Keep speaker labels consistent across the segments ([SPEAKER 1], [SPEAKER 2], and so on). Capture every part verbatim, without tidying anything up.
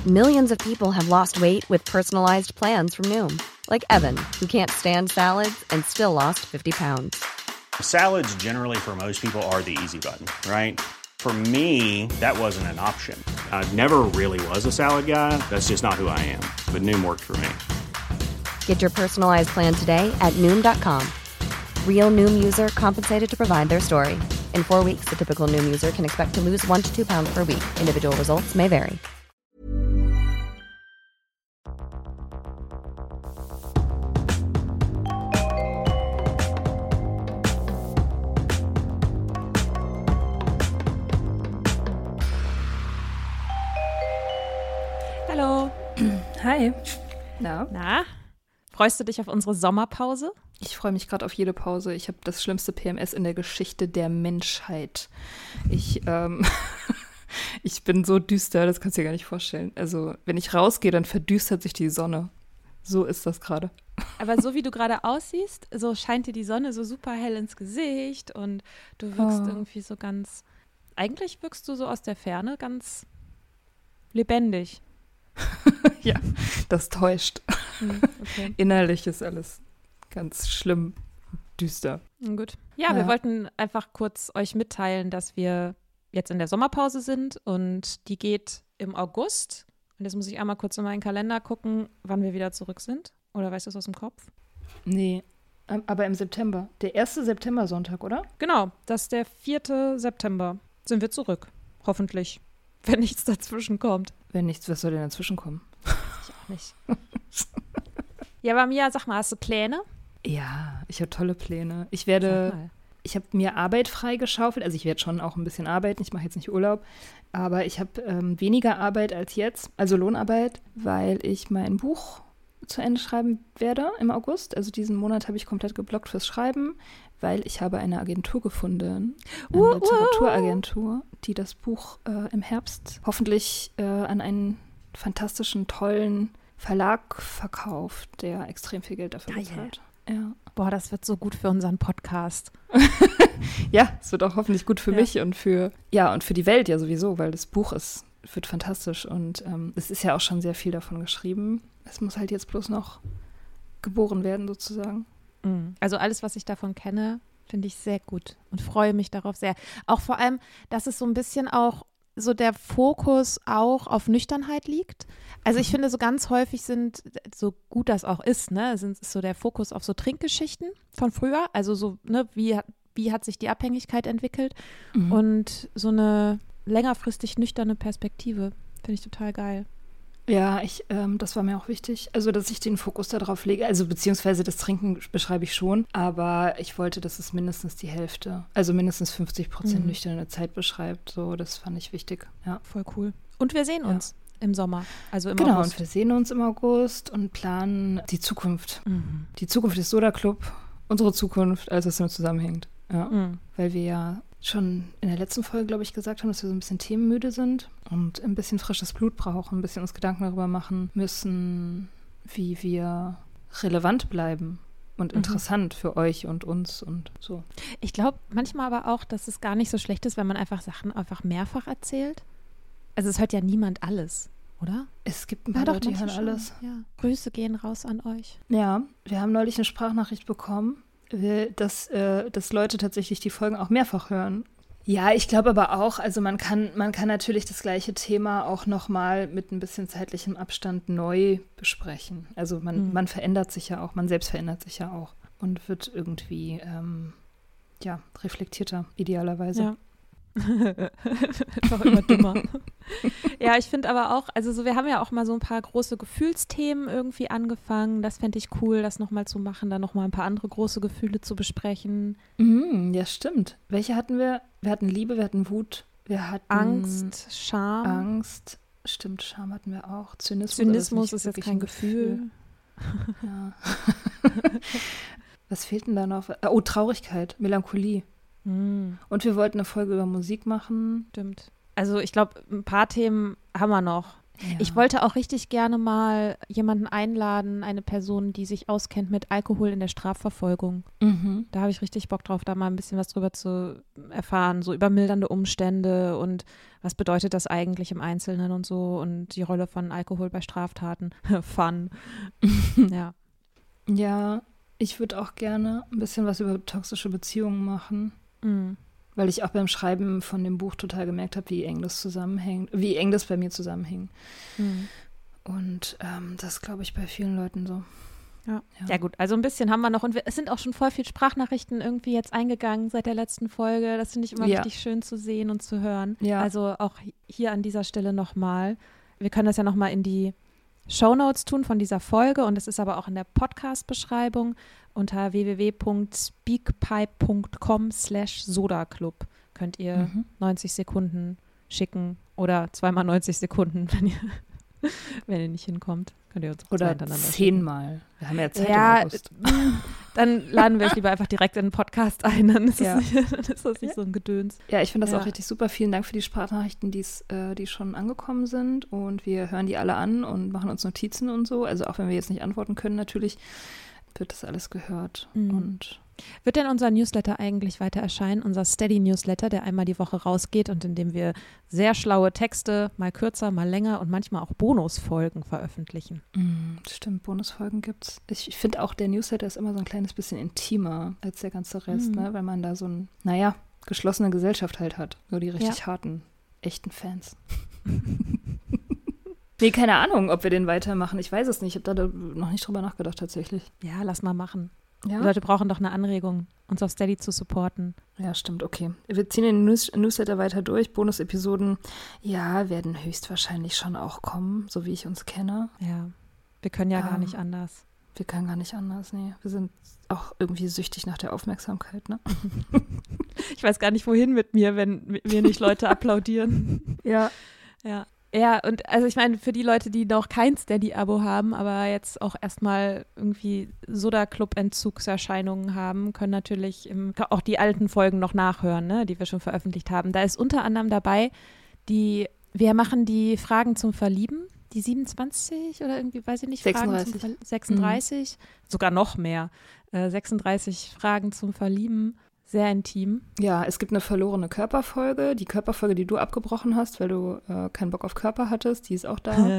[SPEAKER 1] Millions of people have lost weight with personalized plans from Noom. Like Evan, who can't stand salads and still lost fifty pounds.
[SPEAKER 2] Salads generally for most people are the easy button, right? For me, that wasn't an option. I never really was a salad guy. That's just not who I am. But Noom worked for me.
[SPEAKER 1] Get your personalized plan today at Noom dot com. Real Noom user compensated to provide their story. In four weeks, the typical Noom user can expect to lose one to two pounds per week. Individual results may vary.
[SPEAKER 3] Hallo.
[SPEAKER 4] Hi. Na?
[SPEAKER 3] Na? Freust du dich auf unsere Sommerpause?
[SPEAKER 4] Ich freue mich gerade auf jede Pause. Ich habe das schlimmste P M S in der Geschichte der Menschheit. Ich, ähm, ich bin so düster, das kannst du dir gar nicht vorstellen. Also, wenn ich rausgehe, dann verdüstert sich die Sonne. So ist das gerade.
[SPEAKER 3] Aber so wie du gerade aussiehst, so scheint dir die Sonne so super hell ins Gesicht und du wirkst
[SPEAKER 4] Oh.
[SPEAKER 3] irgendwie so ganz, eigentlich wirkst du so aus der Ferne ganz lebendig.
[SPEAKER 4] Ja, das täuscht.
[SPEAKER 3] Hm, okay.
[SPEAKER 4] Innerlich ist alles ganz schlimm, düster.
[SPEAKER 3] Gut. Ja,
[SPEAKER 4] Ja.
[SPEAKER 3] wir wollten einfach kurz euch mitteilen, dass wir jetzt in der Sommerpause sind und die geht im August. Und jetzt muss ich einmal kurz in meinen Kalender gucken, wann wir wieder zurück sind. Oder weißt du das aus dem Kopf?
[SPEAKER 4] Nee, ähm, aber im September. Der erste September-Sonntag, oder?
[SPEAKER 3] Genau, das ist der vierte September. Sind wir zurück. Hoffentlich. Wenn nichts dazwischen kommt.
[SPEAKER 4] Wenn nichts, was soll denn dazwischen kommen?
[SPEAKER 3] Ich auch nicht. Ja, aber Mia, sag mal, hast du Pläne?
[SPEAKER 4] Ja, ich habe tolle Pläne. Ich
[SPEAKER 3] Sag
[SPEAKER 4] werde,
[SPEAKER 3] mal.
[SPEAKER 4] ich habe mir Arbeit freigeschaufelt. Also ich werde schon auch ein bisschen arbeiten. Ich mache jetzt nicht Urlaub. Aber ich habe ähm, weniger Arbeit als jetzt, also Lohnarbeit, weil ich mein Buch zu Ende schreiben werde im August. Also diesen Monat habe ich komplett geblockt fürs Schreiben, weil ich habe eine Agentur gefunden, eine
[SPEAKER 3] Uh, uh, uh.
[SPEAKER 4] Literaturagentur, die das Buch äh, im Herbst hoffentlich äh, an einen fantastischen, tollen Verlag verkauft, der extrem viel Geld dafür
[SPEAKER 3] Geil.
[SPEAKER 4] bezahlt. Ja.
[SPEAKER 3] Boah, das wird so gut für unseren Podcast.
[SPEAKER 4] Ja, es wird auch hoffentlich gut für
[SPEAKER 3] Ja.
[SPEAKER 4] mich und für, ja, und für die Welt ja sowieso, weil das Buch ist, wird fantastisch und ähm, es ist ja auch schon sehr viel davon geschrieben. Es muss halt jetzt bloß noch geboren werden sozusagen.
[SPEAKER 3] Also alles, was ich davon kenne, finde ich sehr gut und freue mich darauf sehr. Auch vor allem, dass es so ein bisschen auch so der Fokus auch auf Nüchternheit liegt. Also ich finde, so ganz häufig sind, so gut das auch ist, ne, sind ist so der Fokus auf so Trinkgeschichten von früher. Also so, ne, wie, hat- wie hat sich die Abhängigkeit entwickelt
[SPEAKER 4] Mhm.
[SPEAKER 3] und so eine längerfristig nüchterne Perspektive. Finde ich total geil.
[SPEAKER 4] Ja, ich, ähm, das war mir auch wichtig. Also, dass ich den Fokus darauf lege. Also, beziehungsweise das Trinken beschreibe ich schon. Aber ich wollte, dass es mindestens die Hälfte, also mindestens fünfzig Prozent
[SPEAKER 3] Mhm.
[SPEAKER 4] nüchterne Zeit beschreibt. So, das fand ich wichtig. Ja.
[SPEAKER 3] Voll cool. Und wir sehen
[SPEAKER 4] Ja.
[SPEAKER 3] uns im Sommer, also im
[SPEAKER 4] Genau,
[SPEAKER 3] August.
[SPEAKER 4] und wir sehen uns im August und planen die Zukunft.
[SPEAKER 3] Mhm.
[SPEAKER 4] Die Zukunft des Soda Club, unsere Zukunft, alles, was damit zusammenhängt. Ja.
[SPEAKER 3] Mhm.
[SPEAKER 4] Weil wir ja schon in der letzten Folge, glaube ich, gesagt haben, dass wir so ein bisschen themenmüde sind und ein bisschen frisches Blut brauchen, ein bisschen uns Gedanken darüber machen müssen, wie wir relevant bleiben und
[SPEAKER 3] Mhm.
[SPEAKER 4] interessant für euch und uns und so.
[SPEAKER 3] Ich glaube manchmal aber auch, dass es gar nicht so schlecht ist, wenn man einfach Sachen einfach mehrfach erzählt. Also es hört ja niemand alles, oder?
[SPEAKER 4] Es gibt ein
[SPEAKER 3] Ja,
[SPEAKER 4] paar
[SPEAKER 3] doch,
[SPEAKER 4] Leute, die
[SPEAKER 3] manche
[SPEAKER 4] hören
[SPEAKER 3] schon.
[SPEAKER 4] alles.
[SPEAKER 3] Ja. Grüße gehen raus an euch.
[SPEAKER 4] Ja, wir haben neulich eine Sprachnachricht bekommen, äh, dass, äh, dass Leute tatsächlich die Folgen auch mehrfach hören. Ja, ich glaube aber auch, also man kann, man kann natürlich das gleiche Thema auch nochmal mit ein bisschen zeitlichem Abstand neu besprechen. Also man,
[SPEAKER 3] Mhm.
[SPEAKER 4] man verändert sich ja auch, man selbst verändert sich ja auch und wird irgendwie, ähm, ja, reflektierter, idealerweise.
[SPEAKER 3] Ja. Einfach immer dümmer. Ja, ich finde aber auch, also so, wir haben ja auch mal so ein paar große Gefühlsthemen irgendwie angefangen. Das fände ich cool, das nochmal zu machen, dann nochmal ein paar andere große Gefühle zu besprechen.
[SPEAKER 4] Mhm, ja, stimmt. Welche hatten wir? Wir hatten Liebe, wir hatten Wut, wir hatten
[SPEAKER 3] Angst, Scham.
[SPEAKER 4] Angst. Stimmt, Scham hatten wir auch. Zynismus,
[SPEAKER 3] Zynismus
[SPEAKER 4] aber
[SPEAKER 3] ist
[SPEAKER 4] das nicht
[SPEAKER 3] jetzt
[SPEAKER 4] wirklich
[SPEAKER 3] kein
[SPEAKER 4] ein
[SPEAKER 3] Gefühl.
[SPEAKER 4] Ja. Was fehlt denn da noch? Oh, Traurigkeit, Melancholie.
[SPEAKER 3] Hm,
[SPEAKER 4] Und wir wollten eine Folge über Musik machen.
[SPEAKER 3] stimmt. Also ich glaube, ein paar Themen haben wir noch
[SPEAKER 4] Ja.
[SPEAKER 3] Ich wollte auch richtig gerne mal jemanden einladen, eine Person, die sich auskennt mit Alkohol in der Strafverfolgung.
[SPEAKER 4] Mhm.
[SPEAKER 3] Da habe ich richtig Bock drauf, da mal ein bisschen was drüber zu erfahren, so über mildernde Umstände und was bedeutet das eigentlich im Einzelnen und so und die Rolle von Alkohol bei Straftaten. Fun. Ja.
[SPEAKER 4] Ja, ich würde auch gerne ein bisschen was über toxische Beziehungen machen.
[SPEAKER 3] Mhm.
[SPEAKER 4] Weil ich auch beim Schreiben von dem Buch total gemerkt habe, wie eng das zusammenhängt, wie eng das bei mir zusammenhing.
[SPEAKER 3] Mhm.
[SPEAKER 4] Und ähm, das glaube ich bei vielen Leuten so.
[SPEAKER 3] Ja.
[SPEAKER 4] Ja.
[SPEAKER 3] ja gut, also ein bisschen haben wir noch und wir, es sind auch schon voll viel Sprachnachrichten irgendwie jetzt eingegangen seit der letzten Folge. Das finde ich immer
[SPEAKER 4] Ja.
[SPEAKER 3] richtig schön zu sehen und zu hören.
[SPEAKER 4] Ja.
[SPEAKER 3] Also auch hier an dieser Stelle nochmal. Wir können das ja nochmal in die Shownotes tun von dieser Folge und es ist aber auch in der Podcast-Beschreibung unter w w w punkt speakpipe punkt com slash sodaclub könnt ihr
[SPEAKER 4] Mhm.
[SPEAKER 3] neunzig Sekunden schicken oder zweimal neunzig Sekunden, wenn ihr, wenn ihr nicht hinkommt. Könnt ihr uns auch zwei
[SPEAKER 4] Oder
[SPEAKER 3] hintereinander schicken.
[SPEAKER 4] zehnmal. Wir haben ja Zeit
[SPEAKER 3] Ja,
[SPEAKER 4] im August.
[SPEAKER 3] dann laden wir euch lieber einfach direkt in den Podcast ein, dann ist,
[SPEAKER 4] Ja.
[SPEAKER 3] es, nicht, dann ist das nicht so ein Gedöns.
[SPEAKER 4] Ja, ich finde das
[SPEAKER 3] Ja.
[SPEAKER 4] auch richtig super. Vielen Dank für die Sprachnachrichten, die's, äh, die schon angekommen sind. Und wir hören die alle an und machen uns Notizen und so. Also auch wenn wir jetzt nicht antworten können, natürlich wird das alles gehört.
[SPEAKER 3] Mhm.
[SPEAKER 4] Und
[SPEAKER 3] Wird denn unser Newsletter eigentlich weiter erscheinen? Unser Steady-Newsletter, der einmal die Woche rausgeht und in dem wir sehr schlaue Texte, mal kürzer, mal länger und manchmal auch Bonusfolgen veröffentlichen.
[SPEAKER 4] mm, stimmt, Bonusfolgen gibt's. Ich, ich finde auch, der Newsletter ist immer so ein kleines bisschen intimer als der ganze Rest,
[SPEAKER 3] Mhm.
[SPEAKER 4] ne? Weil man da so ein, naja, geschlossene Gesellschaft halt hat. Nur die richtig
[SPEAKER 3] Ja.
[SPEAKER 4] harten, echten Fans. Nee, keine Ahnung, ob wir den weitermachen. Ich weiß es nicht. Ich habe da noch nicht drüber nachgedacht tatsächlich.
[SPEAKER 3] Ja, lass mal machen.
[SPEAKER 4] Ja?
[SPEAKER 3] Die Leute brauchen doch eine Anregung, uns auf Steady zu supporten.
[SPEAKER 4] Ja, stimmt, okay. Wir ziehen den News Newsletter weiter durch. Bonusepisoden, ja, werden höchstwahrscheinlich schon auch kommen, so wie ich uns kenne.
[SPEAKER 3] Ja, wir können ja gar
[SPEAKER 4] Ähm.
[SPEAKER 3] nicht anders.
[SPEAKER 4] Wir können gar nicht anders, nee. Wir sind auch irgendwie süchtig nach der Aufmerksamkeit, ne?
[SPEAKER 3] Ich weiß gar nicht, wohin mit mir, wenn mir nicht Leute applaudieren.
[SPEAKER 4] Ja.
[SPEAKER 3] Ja. Ja, und also ich meine, für die Leute, die noch kein Steady-Abo haben, aber jetzt auch erstmal irgendwie Soda-Club-Entzugserscheinungen haben, können natürlich im, auch die alten Folgen noch nachhören, ne, die wir schon veröffentlicht haben. Da ist unter anderem dabei, die, wir machen die Fragen zum Verlieben, die siebenundzwanzig oder irgendwie, weiß ich nicht, Fragen
[SPEAKER 4] sechsunddreißig.
[SPEAKER 3] zum Ver- sechsunddreißig, sogar noch mehr, äh, sechsunddreißig Fragen zum Verlieben. Sehr intim.
[SPEAKER 4] Ja, es gibt eine verlorene Körperfolge. Die Körperfolge, die du abgebrochen hast, weil du äh, keinen Bock auf Körper hattest, die ist auch da.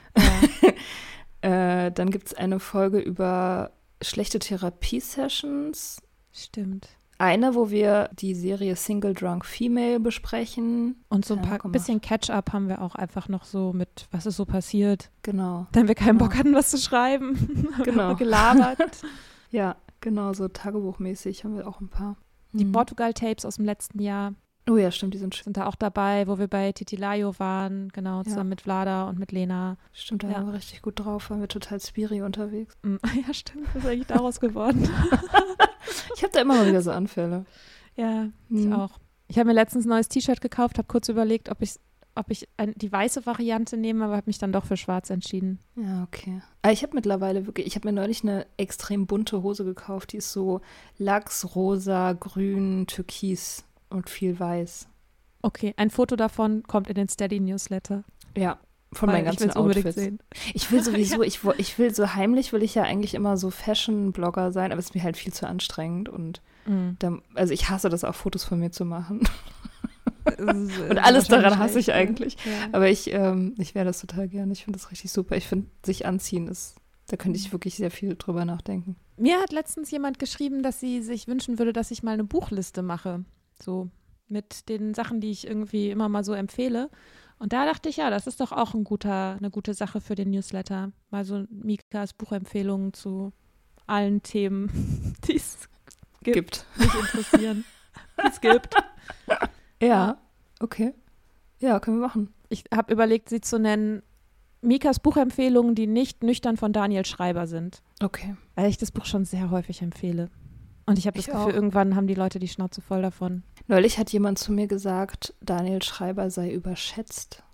[SPEAKER 4] äh, dann gibt es eine Folge über schlechte Therapie-Sessions.
[SPEAKER 3] Stimmt.
[SPEAKER 4] Eine, wo wir die Serie Single Drunk Female besprechen.
[SPEAKER 3] Und so ein
[SPEAKER 4] Ja,
[SPEAKER 3] paar,
[SPEAKER 4] gemacht.
[SPEAKER 3] bisschen Catch-up haben wir auch einfach noch so mit, was ist so passiert.
[SPEAKER 4] Genau.
[SPEAKER 3] Wenn wir keinen
[SPEAKER 4] Genau.
[SPEAKER 3] Bock hatten, was zu schreiben.
[SPEAKER 4] Genau.
[SPEAKER 3] Gelabert.
[SPEAKER 4] Ja, genau, so tagebuchmäßig haben wir auch ein paar.
[SPEAKER 3] Die
[SPEAKER 4] Mhm.
[SPEAKER 3] Portugal-Tapes aus dem letzten Jahr
[SPEAKER 4] Oh ja, stimmt, die sind schön.
[SPEAKER 3] sind da auch dabei, wo wir bei Titilayo waren, genau, zusammen
[SPEAKER 4] Ja.
[SPEAKER 3] mit Vlada und mit Lena.
[SPEAKER 4] Stimmt, da
[SPEAKER 3] Ja.
[SPEAKER 4] waren wir richtig gut drauf, waren wir total spiri unterwegs.
[SPEAKER 3] Mm, Ja, stimmt, was ist eigentlich daraus geworden?
[SPEAKER 4] Ich habe da immer mal wieder so Anfälle.
[SPEAKER 3] Ja, ich
[SPEAKER 4] Mhm.
[SPEAKER 3] auch. Ich habe mir letztens ein neues T-Shirt gekauft, habe kurz überlegt, ob ich, ob ich ein, die weiße Variante nehme, aber habe mich dann doch für schwarz entschieden.
[SPEAKER 4] Ja, okay. Aber ich habe mittlerweile wirklich, ich habe mir neulich eine extrem bunte Hose gekauft, die ist so Lachs, rosa, grün, türkis und viel weiß.
[SPEAKER 3] Okay, ein Foto davon kommt in den Steady-Newsletter.
[SPEAKER 4] Ja, von
[SPEAKER 3] Weil
[SPEAKER 4] meinen
[SPEAKER 3] ich
[SPEAKER 4] ganzen
[SPEAKER 3] will's unbedingt
[SPEAKER 4] Outfits.
[SPEAKER 3] sehen.
[SPEAKER 4] Ich will sowieso, ich, wo- ich will so heimlich, will ich ja eigentlich immer so Fashion-Blogger sein, aber es ist mir halt viel zu anstrengend und
[SPEAKER 3] Mm.
[SPEAKER 4] da, also ich hasse das auch, Fotos von mir zu machen.
[SPEAKER 3] Und
[SPEAKER 4] Und alles daran hasse ich eigentlich.
[SPEAKER 3] Ja.
[SPEAKER 4] Aber ich, ähm, ich wäre das total gerne. Ich finde das richtig super. Ich finde, sich anziehen ist, da könnte ich wirklich sehr viel drüber nachdenken.
[SPEAKER 3] Mir hat letztens jemand geschrieben, dass sie sich wünschen würde, dass ich mal eine Buchliste mache. So mit den Sachen, die ich irgendwie immer mal so empfehle. Und da dachte ich, ja, das ist doch auch ein guter, eine gute Sache für den Newsletter. Mal so Mikas Buchempfehlungen zu allen Themen, die es gibt,
[SPEAKER 4] Gibt.
[SPEAKER 3] mich interessieren. Die es gibt.
[SPEAKER 4] Ja, okay. Ja, können wir machen.
[SPEAKER 3] Ich habe überlegt, sie zu nennen Mikas Buchempfehlungen, die nicht nüchtern von Daniel Schreiber sind.
[SPEAKER 4] Okay.
[SPEAKER 3] Weil ich das Buch schon sehr häufig empfehle. Und ich habe das
[SPEAKER 4] Ich
[SPEAKER 3] Gefühl,
[SPEAKER 4] auch.
[SPEAKER 3] irgendwann haben die Leute die Schnauze voll davon.
[SPEAKER 4] Neulich hat jemand zu mir gesagt, Daniel Schreiber sei überschätzt.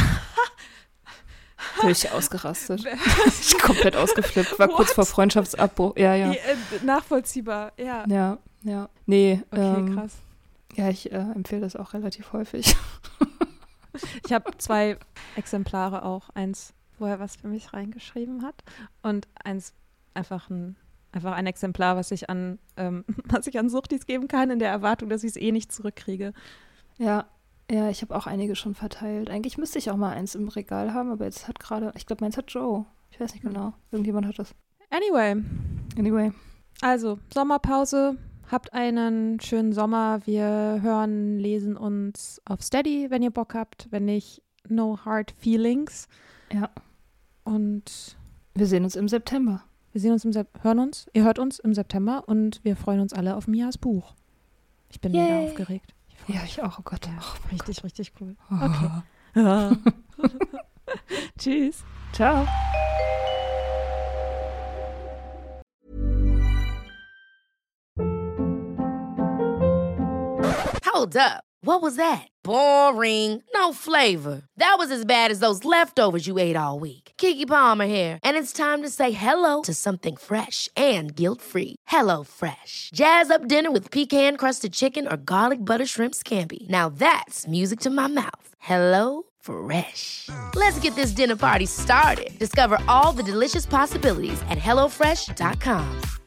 [SPEAKER 4] Völlig ausgerastet. Ich komplett ausgeflippt. War kurz
[SPEAKER 3] What?
[SPEAKER 4] vor Freundschaftsabbruch. Ja, ja.
[SPEAKER 3] Äh, nachvollziehbar, ja.
[SPEAKER 4] Ja, ja. Nee,
[SPEAKER 3] Okay,
[SPEAKER 4] ähm,
[SPEAKER 3] krass.
[SPEAKER 4] ja, ich äh, empfehle das auch relativ häufig.
[SPEAKER 3] Ich habe zwei Exemplare auch. Eins, wo er was für mich reingeschrieben hat und eins einfach ein, einfach ein Exemplar, was ich an, ähm, was ich an Suchtis geben kann, in der Erwartung, dass ich es eh nicht zurückkriege.
[SPEAKER 4] Ja, ja, ich habe auch einige schon verteilt. Eigentlich müsste ich auch mal eins im Regal haben, aber jetzt hat gerade, ich glaube, meins hat Joe. Ich weiß nicht genau. Irgendjemand hat das.
[SPEAKER 3] Anyway.
[SPEAKER 4] Anyway.
[SPEAKER 3] Also, Sommerpause. Habt einen schönen Sommer. Wir hören, lesen uns auf Steady, wenn ihr Bock habt. Wenn nicht, no hard feelings.
[SPEAKER 4] Ja.
[SPEAKER 3] Und
[SPEAKER 4] wir sehen uns im September.
[SPEAKER 3] Wir sehen uns im Sep- hören uns. Ihr hört uns im September und wir freuen uns alle auf Mias Buch. Ich bin
[SPEAKER 4] Yay.
[SPEAKER 3] mega aufgeregt. Ich
[SPEAKER 4] ja, ich auch. Oh Gott.
[SPEAKER 3] Ja,
[SPEAKER 4] oh
[SPEAKER 3] richtig,
[SPEAKER 4] Gott.
[SPEAKER 3] richtig cool. Okay. Tschüss.
[SPEAKER 4] Ciao.
[SPEAKER 5] Hold up. What was that? Boring. No flavor. That was as bad as those leftovers you ate all week. Keke Palmer here, and it's time to say hello to something fresh and guilt-free. Hello Fresh. Jazz up dinner with pecan-crusted chicken or garlic butter shrimp scampi. Now that's music to my mouth. Hello Fresh. Let's get this dinner party started. Discover all the delicious possibilities at hello fresh dot com.